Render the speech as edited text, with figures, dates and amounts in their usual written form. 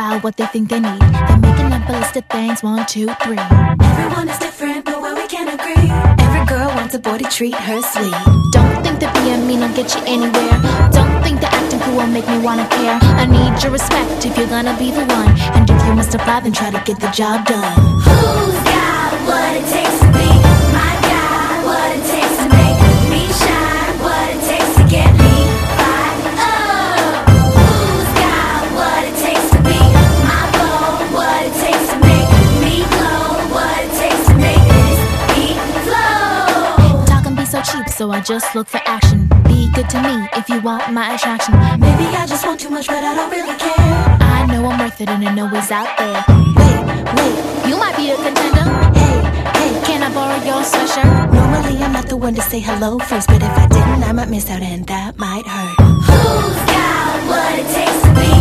style, what they think they need. They're making up a list of things, 1, 2, 3. Everyone is different, but where we can agree. Every girl wants a boy to treat her sweet. Don't think that being mean will get you anywhere. Don't think that acting cool will make me wanna care. I need your respect if you're gonna be the one. And if you must apply, then try to get the job done. Who's got what it takes to be my guy? What it takes to make me shine? What it takes to get me fired up? Who's got what it takes to be my beau? What it takes to make me glow? What it takes to make this beat flow? Talk and be so cheap, so I just look for action. Be good to me if you want my attraction. Maybe I just want too much, but I don't really care. I know I'm worth it and I know it's out there. Wait, You might be a contender. hey, Can I borrow your sweatshirt? normally I'm not the one to say hello first, but if I didn't, I might miss out and that might hurt. Who's got what it takes to be